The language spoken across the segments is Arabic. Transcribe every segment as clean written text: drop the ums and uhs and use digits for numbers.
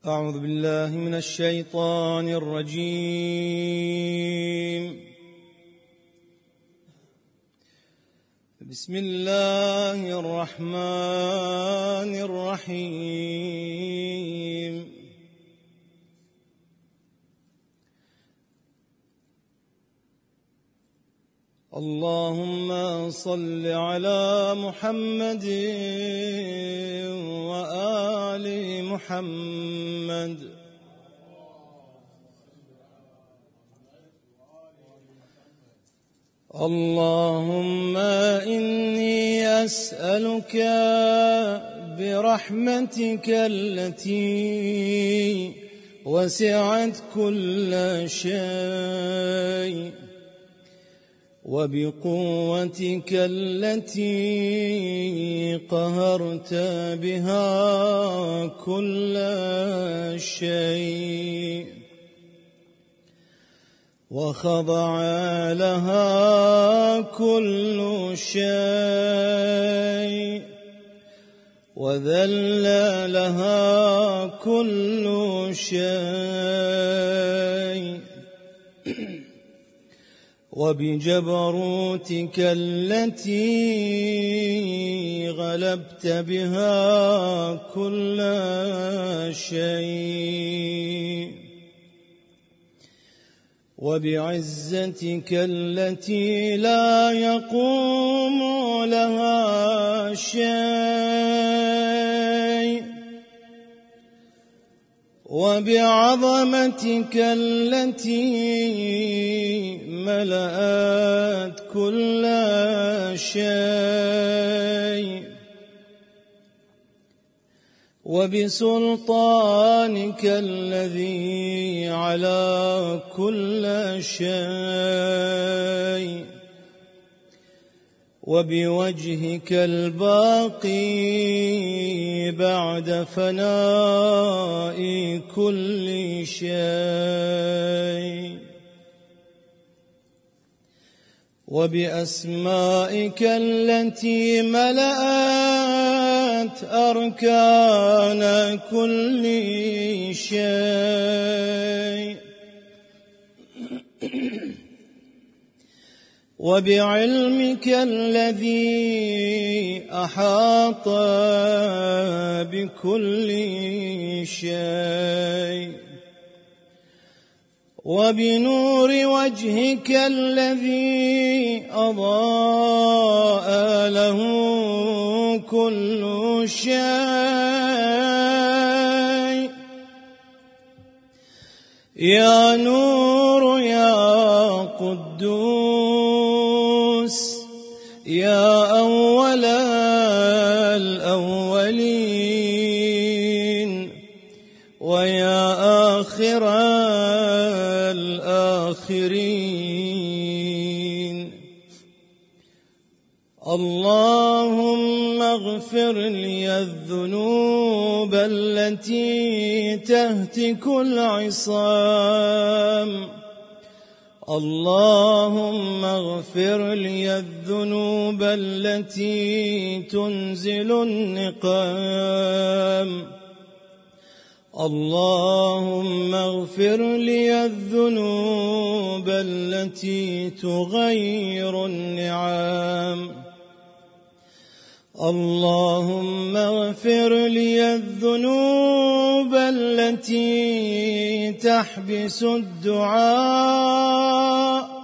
أعوذ بالله من الشيطان الرجيم. بسم الله الرحمن الرحيم. اللهم صل على محمد وآل محمد. اللهم إني أسألك برحمتك التي وسعت كل شيء وبقوتك التي قهرت بها كل شيء وخضع لها كل شيء وذل لها كل شيء وبجبروتك التي غلبت بها كل شيء وبعزتك التي لا يقوم لها شيء وبعظمتك التي ملأت كل شيء وبسلطانك الذي على كل شيء وبوجهك الباقي بعد فناء كل شيء وبأسمائك التي ملأت أركان كل شيء وبعلمك الذي أحاط بكل شيء وبنور وجهك الذي أضاء له كل شيء يا نور يا قدوس يا أول الأولين ويا آخر الآخرين. اللهم اغفر لي الذنوب التي تهتك العصام. اللهم اغفر لي الذنوب التي تنزل النقام. اللهم اغفر لي الذنوب التي تغير النعام. اللهم اغفر لي الذنوب التي تحبس الدعاء.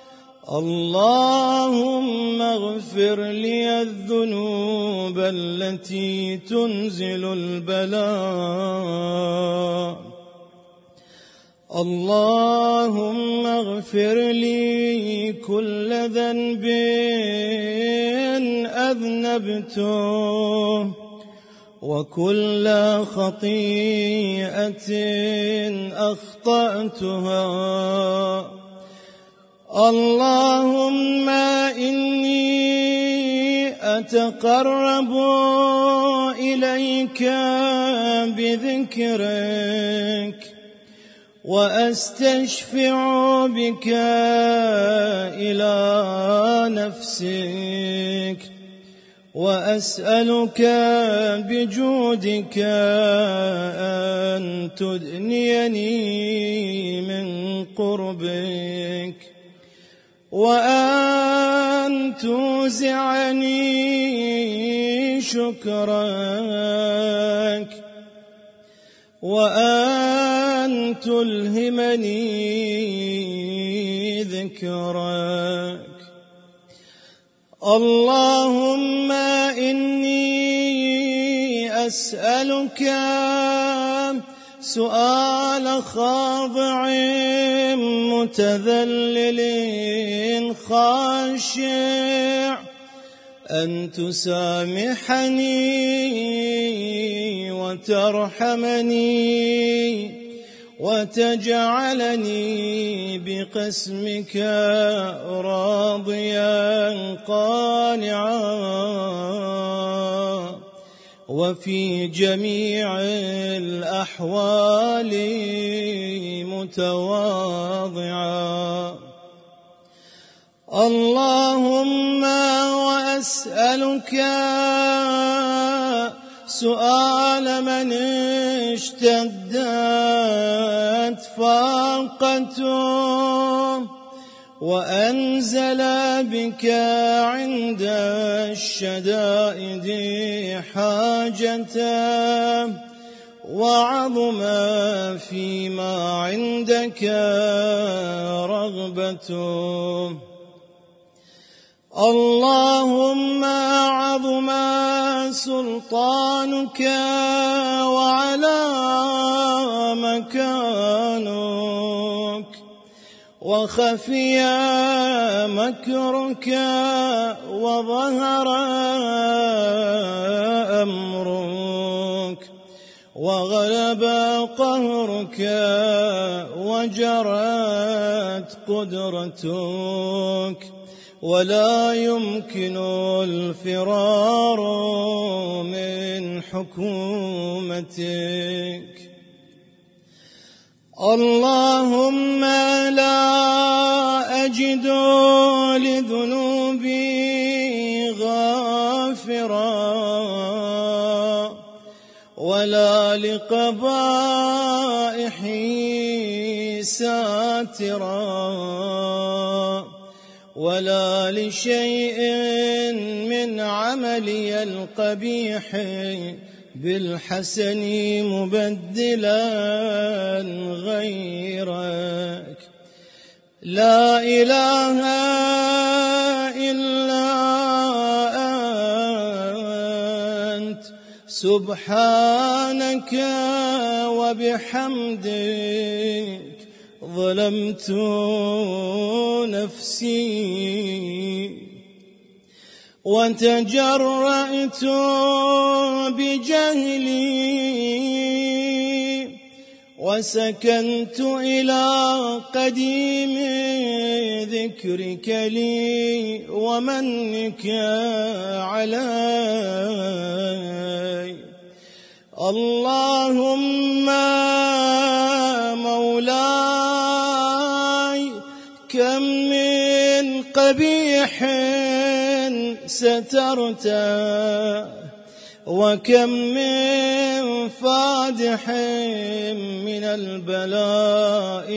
اللهم اغفر لي الذنوب التي تنزل البلاء. اللهم اغفر لي كل ذنب أذنبته وكل خطيئة أخطأتها. اللهم إني أتقرب إليك بذكرك وأستشفع بك إلى نفسك وأسألك بجودك أن تدنيني من قربك وأن توزعني شكرك وأن تلهمني ذكرك. اللهم إني أسألك سؤال خاضع متذلل خاشع أن تسامحني وترحمني وتجعلني بقسمك راضيا قانعا وفي جميع الأحوال متواضعا. اللهم وأسألك سؤال من اشتدت فاقته وأنزل بك عند الشدائد حاجته وعظم فيما عندك رغبته. اللهم عظم سلطانك وعلى مكانك وخفي مكرك وظهر أمرك وغلب قهرك وجرت قدرتك ولا يمكن الفرار من حكومتك. اللهم لا أجد لذنوبي غافرا ولا لقبائحي ساترا ولا لشيء من عملي القبيح بالحسن مبدلا غيرك. لا إله إلا أنت سبحانك وبحمدك ظلمت نفسي وتجرأت بجهلي وسكنت إلى قديم ذكرك لي ومنك علي. اللهم مولاي كم من قبيح سترته وكم من فادح من البلاء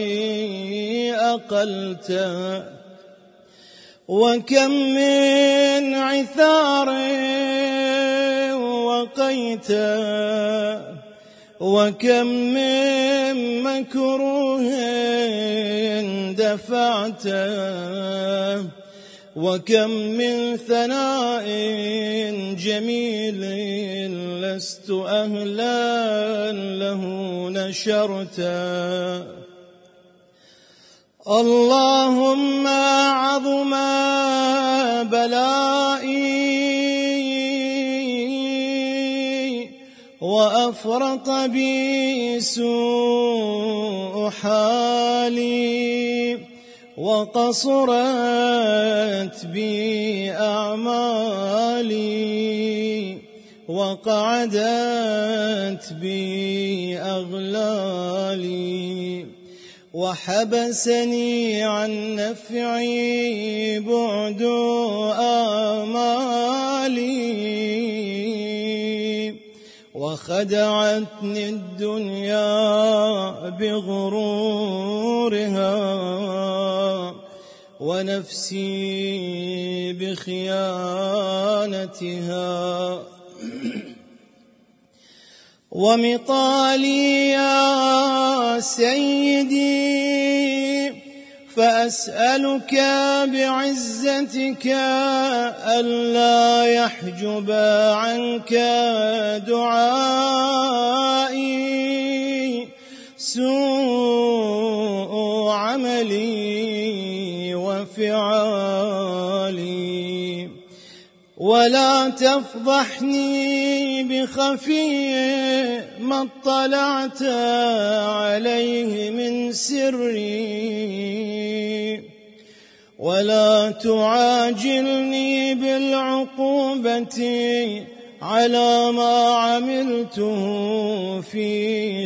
أقلته وكم من عثار وقيته وكم من مكروه دفعته وكم من ثناء جميل لست أهلا له نشرته. اللهم عظم بلائي وأفرط بي سوء حالي وقصرت بي أعمالي وقعدت بي أغلالي وحبسني عن نفعي بعد آمالي وخدعتني الدنيا بغرورها ونفسي بخيانتها. ومطالي يا سيدي فأسألك بعزتك ألا يحجب عنك دعائي سوء عملي وفعالي، ولا تفضحني بخفي ما اطلعت عليه من سري، ولا تعاجلني بالعقوبة على ما عملته في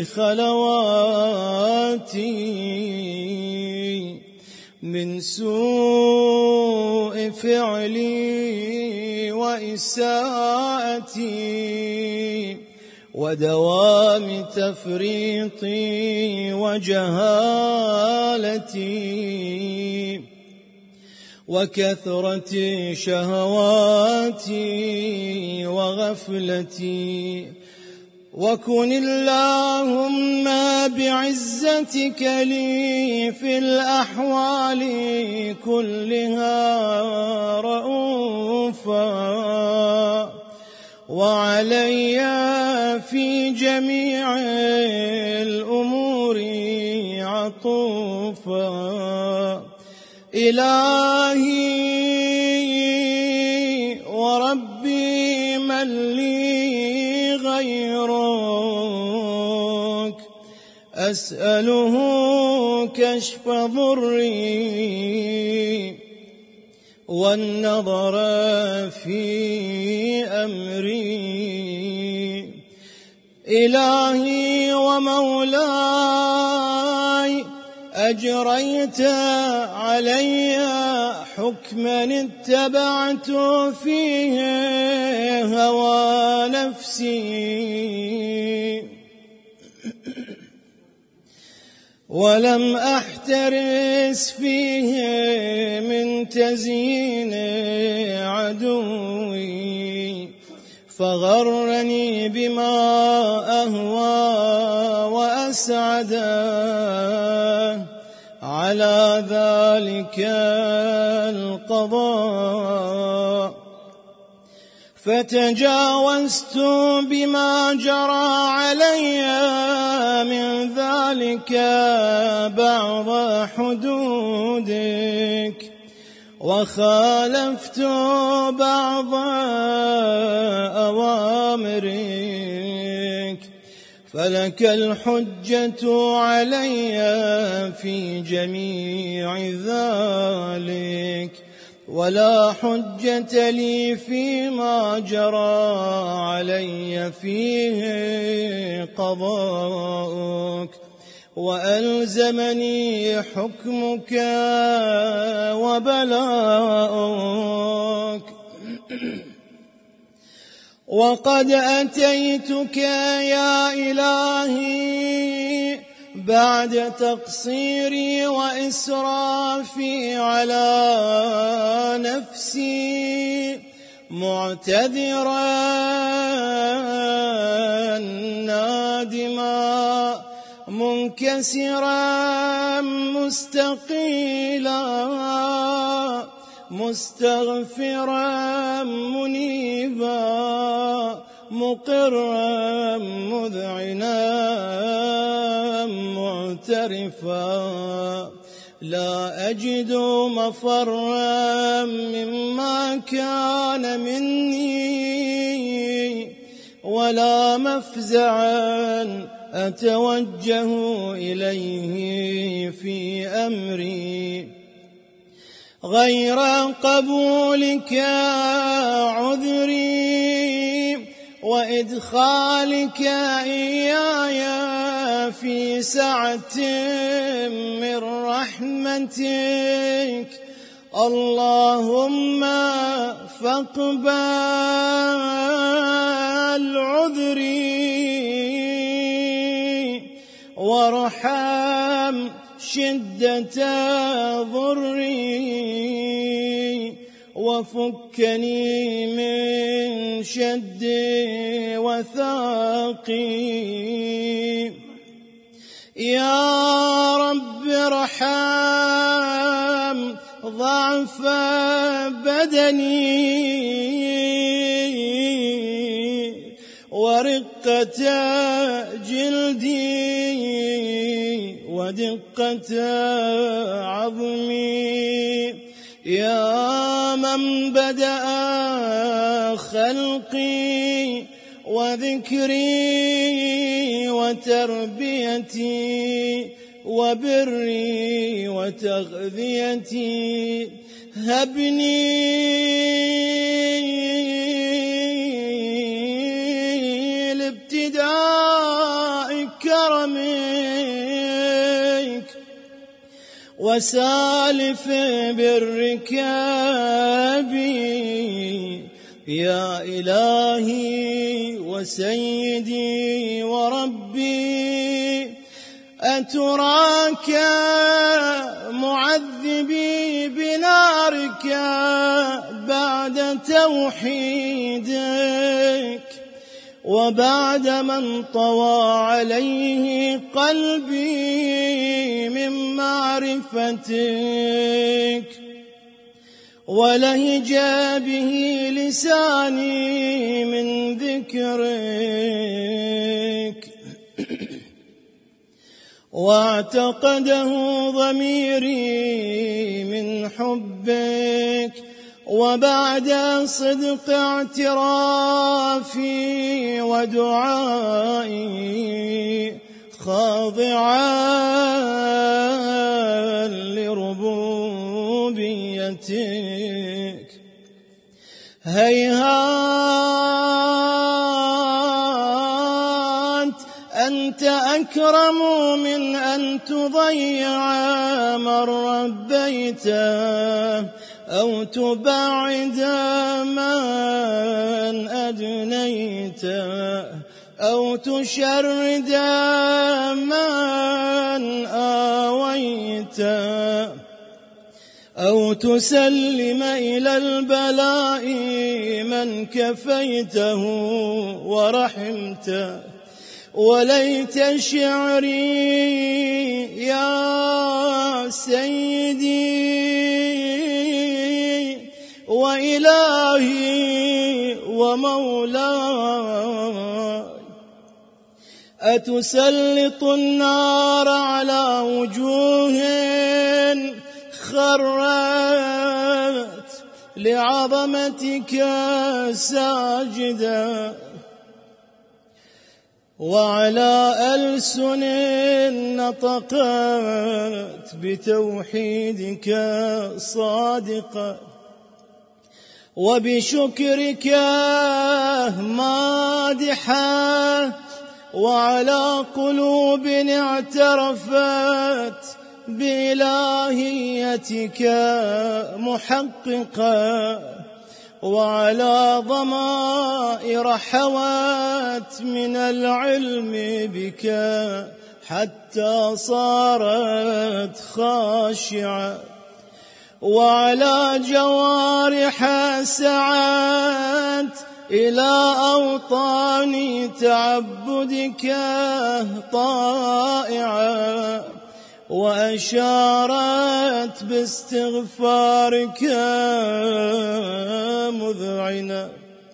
خلواتي من سوء فعلي وإساءتي ودوام تفريطي وجهالتي وكثرة شهواتي وغفلتي. وكن اللهم بعزتك لي في الأحوال كلها رؤوفا، وعلي في جميع الأمور عطوفا. إلهي وربي من لي غيرك، أسأله كشف ضري والنظر في أمري. إلهي ومولاي أجريت علي حكما اتبعت فيه هوى نفسي، ولم أحترس فيه من تزيين عدوي، فغرني بما أهوى وأسعده على ذلك القضاء. فتجاوزت بما جرى علي من ذلك بعض حدودك، وخالفت بعض أوامرك، فلك الحجة علي في جميع ذلك، ولا حجة لي فيما جرى علي فيه قضاؤك، وألزمني حكمك وبلاؤك. وقد أتيتك يا إلهي بعد تقصيري وإسرافي على نفسي معتذرا نادما منكسرا مستقيلا مستغفرا منيبا مقرا مذعنا معترفا، لا أجد مفرا مما كان مني، ولا مفزعا أتوجه إليه في أمري غير قبولك عذري وإدخالك إياي في سعة من رحمتك. اللهم فاقبل عذري وارحم شدة ضري وفكني من شد وثاقي. يا رب ارحم ضعف بدني ورقة جلدي ودقة عظمي. يا من بدأ خلقي وذكري وتربيتي وبري وتغذيتي، هبني لابتداء كرمك وسالف بالركاب. يا إلهي وسيدي وربي، أتراك معذبي بنارك بعد توحيدك وبعد من طوى عليه قلبي من معرفتك ولهج به لساني من ذكرك واعتقده ضميري من حبك وبعد صدق اعترافي ودعائي خاضعا لربوبيتك. هيهات أنت أكرم من أن تضيع من ربيته أو تبعد من أدنيته أو تشرد من آويته أو تسلم إلى البلاء من كفيته ورحمته. وليت شعري يا سيدي وإلهي ومولاي، أتسلط النار على وجوه خرت لعظمتك ساجدا وعلى ألسن نطقت بتوحيدك صادقة وبشكرك مادحة وعلى قلوب اعترفت بإلهيتك محققة وعلى ضمائر حوت من العلم بك حتى صارت خاشعة وعلى جوارح سعت إلى أوطان تعبدك طائعة وأشارت باستغفارك مذعنة.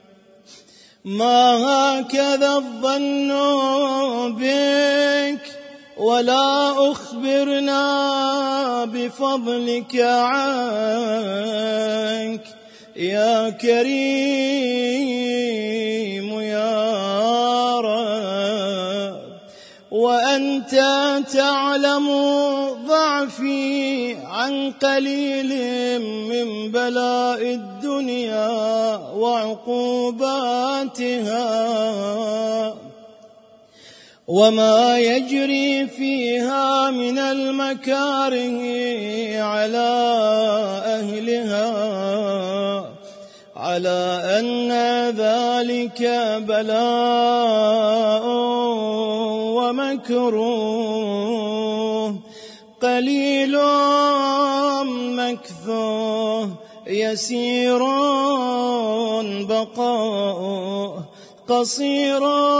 ما هكذا الظن بك ولا أخبرنا بفضلك عنك يا كريم يا رب. وأنت تعلم ضعفي عن قليل من بلاء الدنيا وعقوباتها وما يجري فيها من المكاره على أهلها، على أن ذلك بلاء ومكروه قليل مكثوه يسير بقاؤه قصير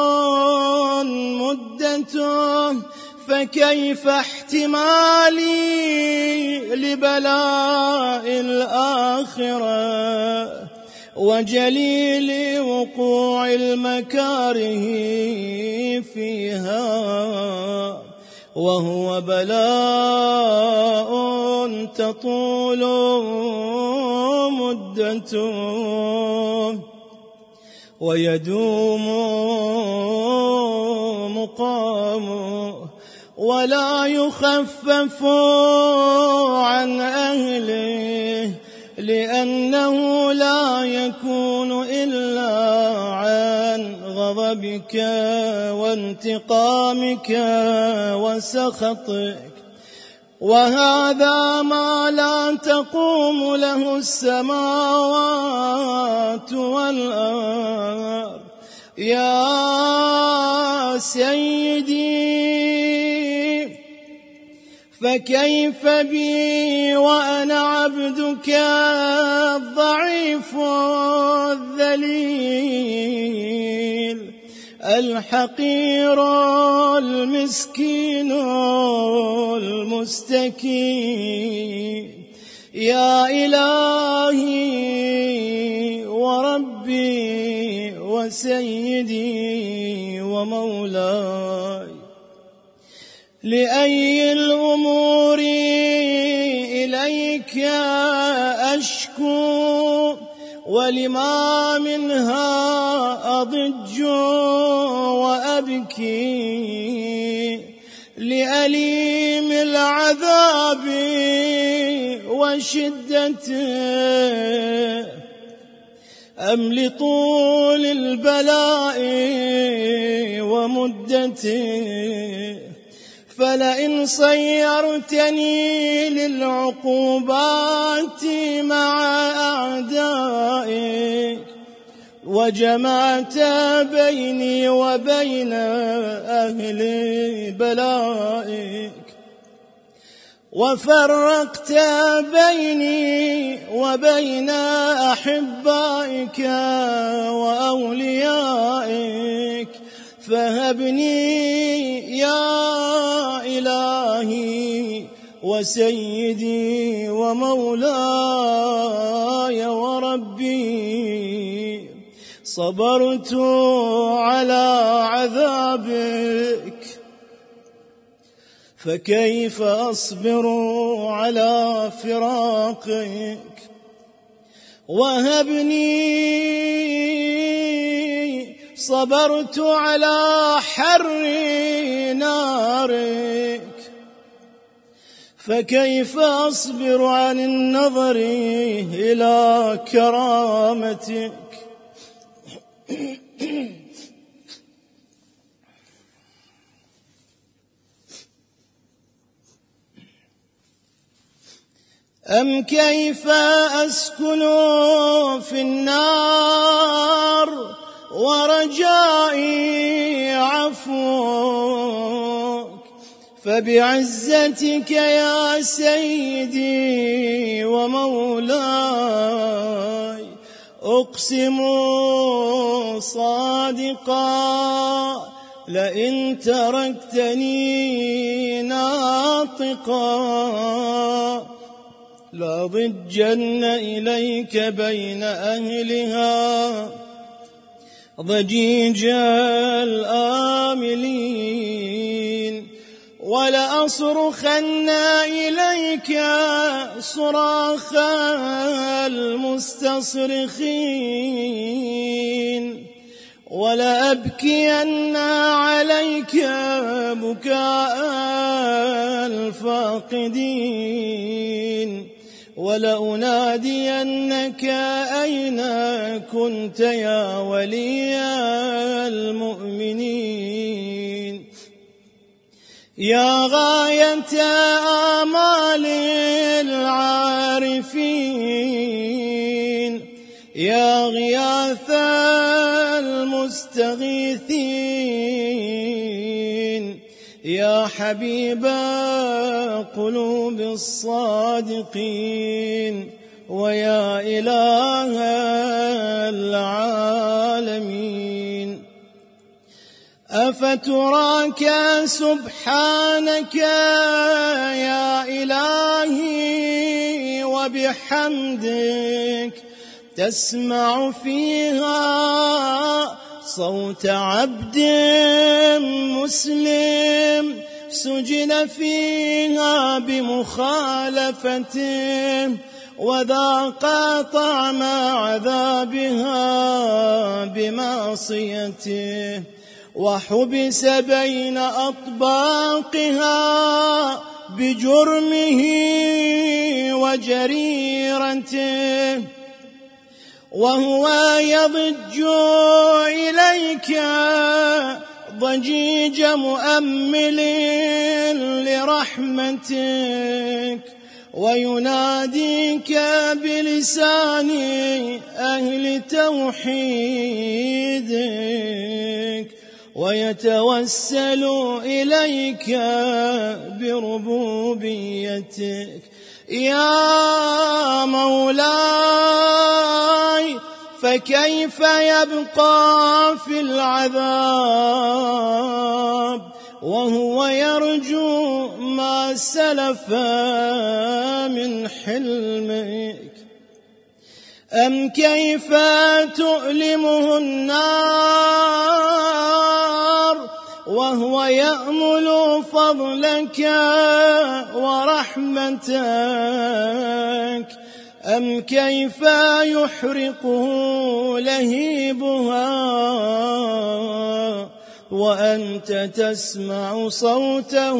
مدته. فكيف احتمالي لبلاء الآخرة وجليل وقوع المكاره فيها، وهو بلاء تطول مدته ويدوم مقامه ولا يخفف عن أهله، لأنه لا يكون إلا عن غضبك وانتقامك وسخطك، وهذا ما لا تقوم له السماوات والأرض. يا سيدي فكيف بي وأنا عبدك الضعيف الذليل الحقير المسكين المستكين. يا إلهي وربي وسيدي ومولاي، لأي الأمور إليك أشكو، ولما منها أضج وأبكي، لأليم العذاب وشدته أم لطول البلاء ومدته؟ فلئن صيرتني للعقوبات مع أعدائك وجمعت بيني وبين أهل بلائك وفرقت بيني وبين أحبائك وأوليائك، فهبني يا إلهي وسيدي ومولاي وربي. صبرت على عذابك، فكيف أصبر على فراقك؟ وهبني صبرت على حر نارك، فكيف أصبر عن النظر إلى كرامتك؟ أم كيف أسكن في النار ورجائي عفوك؟ فبعزتك يا سيدي ومولاي أقسم صادقا لئن تركتني ناطقا لأضجن إليك بين أهلها ضجيج الآملين، ولأصرخن إليك صراخ المستصرخين، ولأبكين عليك بكاء الفاقدين، ولأنادينك أين كنت يا ولي المؤمنين. يا غاية آمال العارفين، يا غياث المستغيثين، يا حبيب قلوب الصادقين، ويا إله العالمين. أفتراك سبحانك يا إلهي وبحمدك تسمع فيها صوت عبد مسلم سجن فيها بمخالفته وذاق طعم عذابها بمعصيته، وحبس بين أطباقها بجرمه وجريرته، وهو يضج إليك ضجيج مؤمل لرحمتك، ويناديك بلسان أهل توحيدك، ويتوسل إليك بربوبيتك. يا مولاي، فكيف يبقى في العذاب وهو يرجو ما سلف من حلمك؟ أم كيف تؤلمه النار وهو يأمل فضلك ورحمتك؟ أم كيف يحرقه لهيبها وأنت تسمع صوته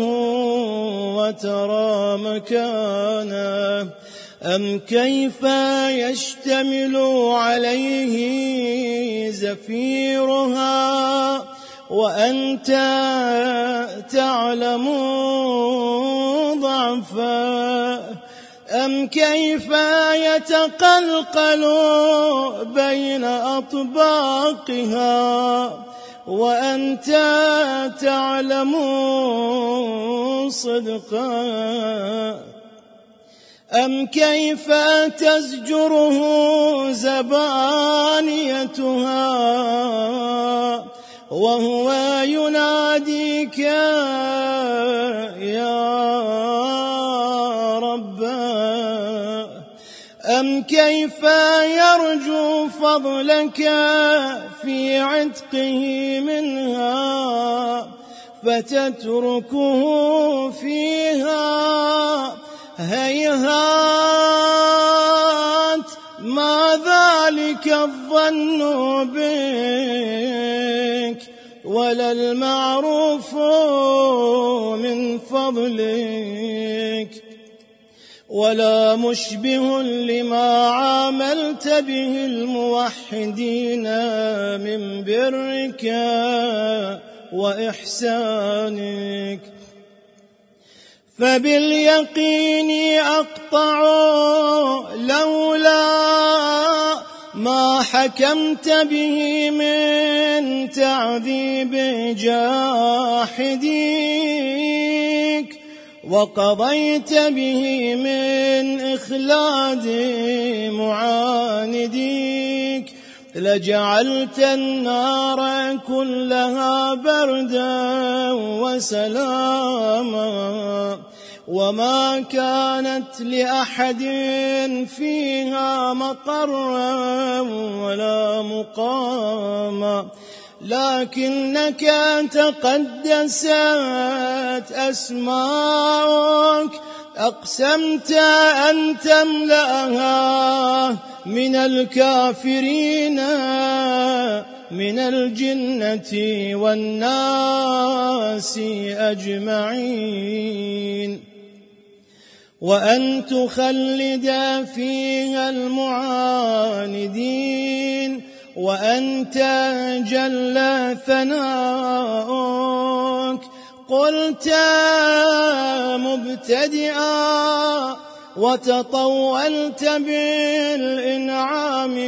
وترى مكانه؟ أم كيف يشتمل عليه زفيرها وأنت تعلم ضعفه؟ أم كيف يتقلقل بين أطباقها وأنت تعلم صدقه؟ أم كيف تزجره زبانيتها وهو يناديك يا رب؟ أم كيف يرجو فضلك في عتقه منها فتتركه فيها؟ هيهات ما ذلك الظن بك ولا المعروف من فضلك، ولا مشبه لما عاملت به الموحدين من برك وإحسانك. فباليقين أقطع لولا ما حكمت به من تعذيب جاحديك وقضيت به من إخلاد معانديك لجعلت النار كلها بردا وسلاما، وما كانت لأحد فيها مقرا ولا مقاما، لكنك تقدست أسماؤك أقسمت أن تملأها من الكافرين من الجنة والناس أجمعين، وأن تخلد فيها المعاندين، وأنت جل ثناؤك قلت مبتدئا وتطولت بالإنعام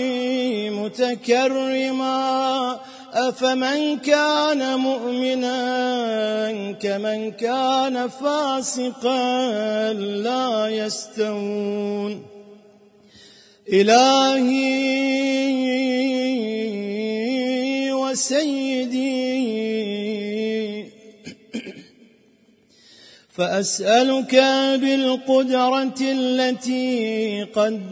متكرما أفمن كان مؤمنا كمن كان فاسقا لا يستوون إلهي وسيدي فأسألك بالقدرة التي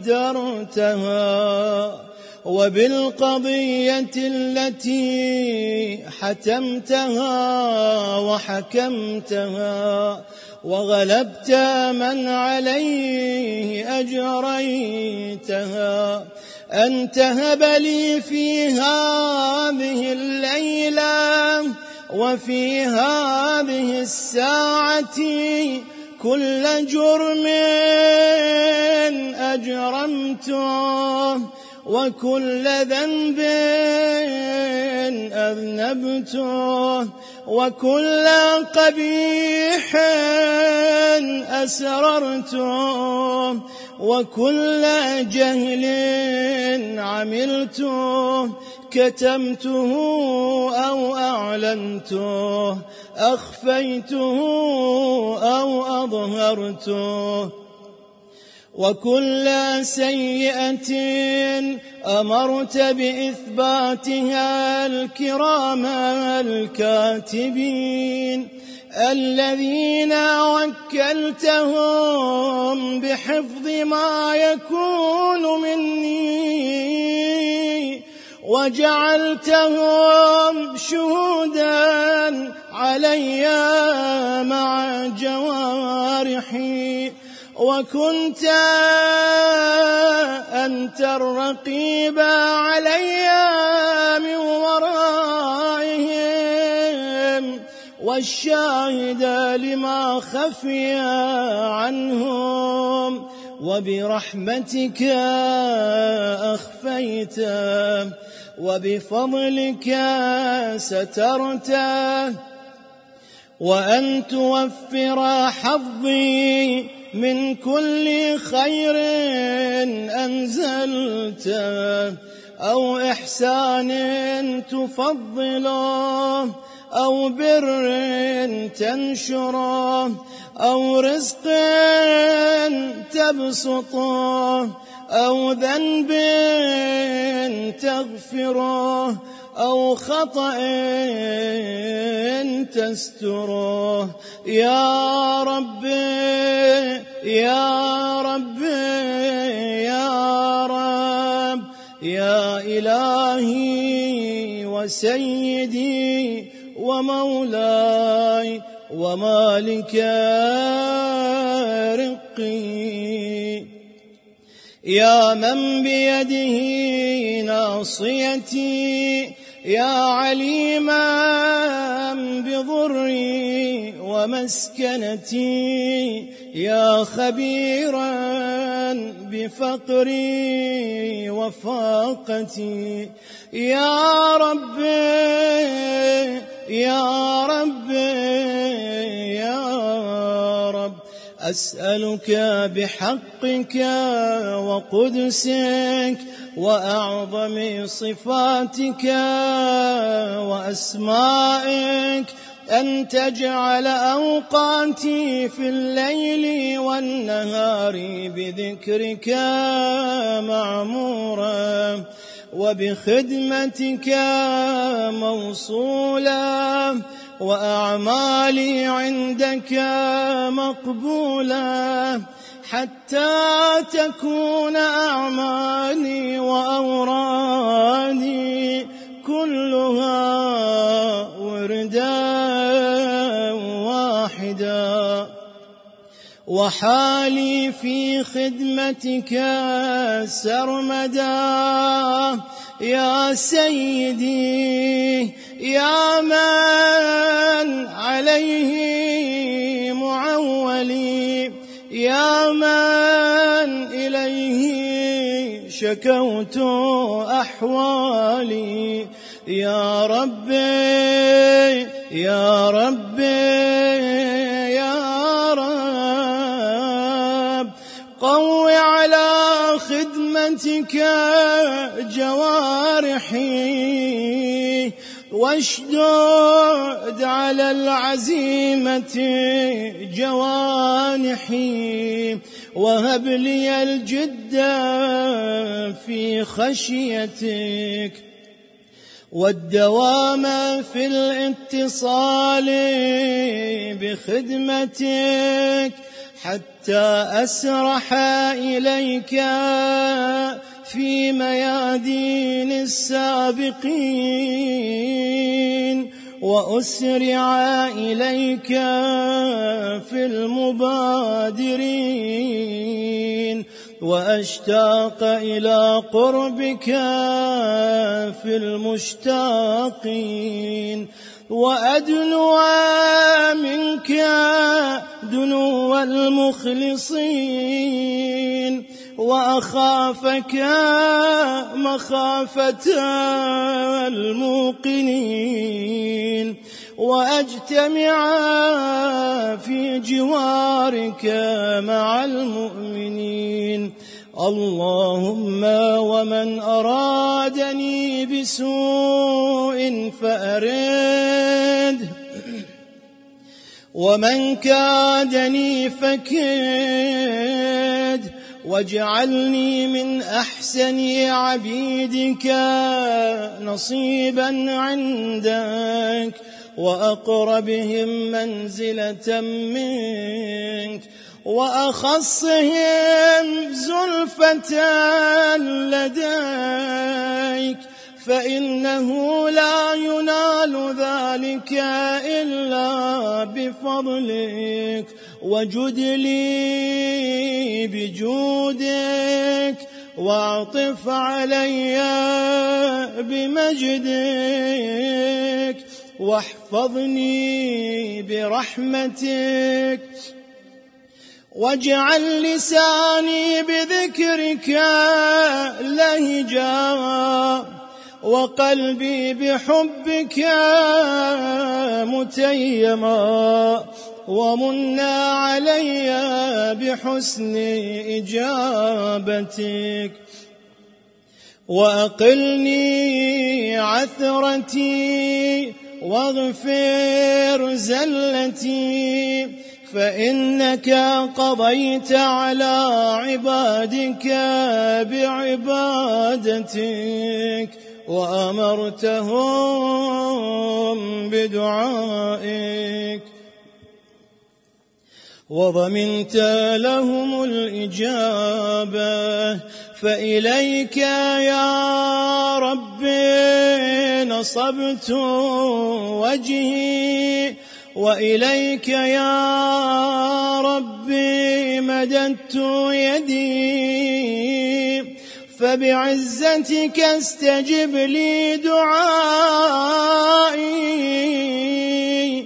قدرتها وبالقضية التي حتمتها وحكمتها وغلبت من عليه أجريتها أن تهب لي في هذه الليلة وفي هذه الساعة كل جرم أجرمته وكل ذنب أذنبته وكل قبيح أسررته وكل جهل عملته كتمته أو أعلنته أخفيته أو أظهرته وكل سيئة أمرت بإثباتها الكرام الكاتبين الذين وكلتهم بحفظ ما يكون مني وجعلتهم شهودا علي مع جوارحي وكنت أنت الرقيب علي من ورائهم والشاهد لما خفي عنهم وبرحمتك أخفيت وبفضلك سترت وأن توفر حظي من كل خير أنزلت أو إحسان تفضله أو بر تنشره أو رزق تبسطه أو ذنب تغفره أو خطأ تستره يا رب يا رب يا رب يا إلهي وسيدي ومولاي ومالك رقي يا من بيده ناصيتي يا عليما بضري ومسكنتي يا خبيرا بفقري وفاقتي يا رب يا رب يا رب أسألك بحقك وقدسك وأعظم صفاتك وأسمائك أن تجعل أوقاتي في الليل والنهار بذكرك معمورا وبخدمتك موصولا وأعمالي عندك مقبولا حتى تكون أعمالي وأورادي كلها وردا واحدا وحالي في خدمتك سرمدا يا سيدي يا من عليه معولي يا من إليه شكوت أحوالي يا ربي يا ربي بقدرتك جوارحي، واشدد على العزيمة جوانحي، وهب لي الجد في خشيتك، والدوام في الاتصال بخدمتك، حتى أسرح إليك في ميادين السابقين، وأسرع إليك في المبادرين، وأشتاق إلى قربك في المشتاقين، وأدنو منك دنو المخلصين، وأخافك مخافة الموقنين، وأجتمع في جوارك مع المؤمنين. اللهم ومن أرادني بسوء فأرده، ومن كادني فكد، واجعلني من أحسن عبيدك نصيبا عندك، وأقربهم منزلة منك، وأخصهم زلفة لديك، فإنه لا ينال ذلك إلا بفضلك، وجد لي بجودك، واعطف علي بمجدك، واحفظني برحمتك، واجعل لساني بذكرك لهجا، وقلبي بحبك متيما، ومنا علي بحسن إجابتك، وأقلني عثرتي، واغفر زلتي، فإنك قضيت على عبادك بعبادتك، وأمرتهم بدعائك، وضمنت لهم الإجابة. فإليك يا رب نصبت وجهي، وإليك يا رب مددت يدي، فبعزتك استجب لي دعائي،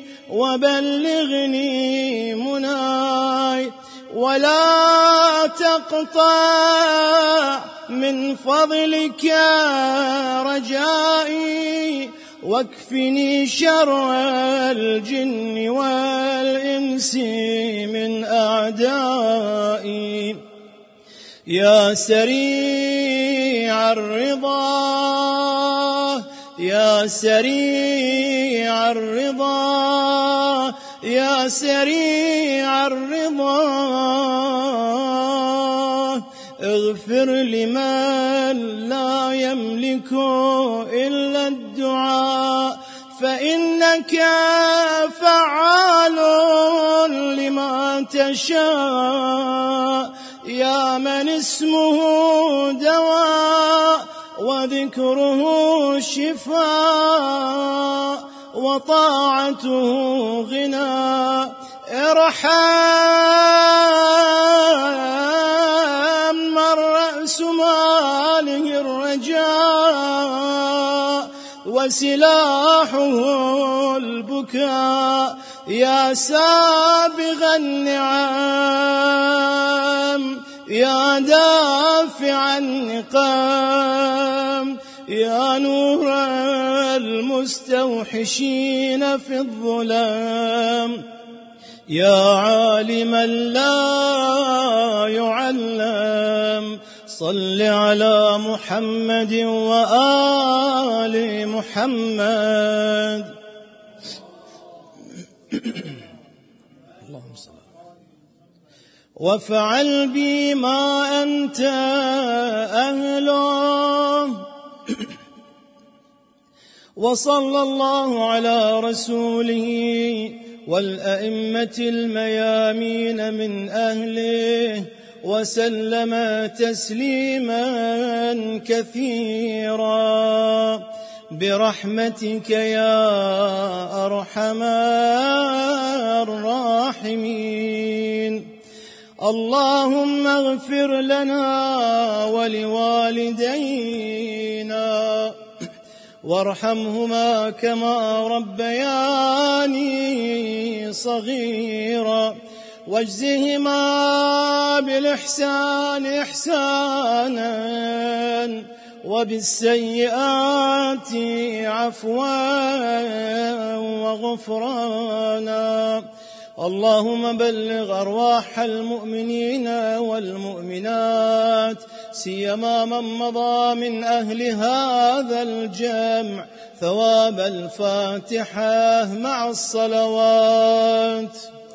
وبلغني مناي، ولا تقطع من فضلك رجائي، واكفني شر الجن والإنس من أعدائي. يا سريع الرضا، يا سريع الرضا، يا سريع الرضا، اغفر لمن لا يملك إلا الدعاء، فإنك فعال لما تشاء. يا من اسمه دواء، وذكره شفاء، وطاعته غنى، ارحم من رأس ماله الرجاء، وسلاحه البكاء. يا سابغ النعم، يا دافع النقام، يا نور المستوحشين في الظلام، يا عالما لا يعلم، صل على محمد وآل محمد. اللهم صل وافعل بي ما أنت أهله. وصلى الله على رسوله والأئمة الميامين من أهله وسلم تسليما كثيرا برحمتك يا أرحم الراحمين. اللهم اغفر لنا ولوالدينا وارحمهما كما ربياني صغيرا واجزهما بالإحسان إحسانا وبالسيئات عفوا وغفرانا. اللهم بلغ أرواح المؤمنين والمؤمنات سيما من مضى من أهل هذا الجمع ثواب الفاتحة مع الصلوات.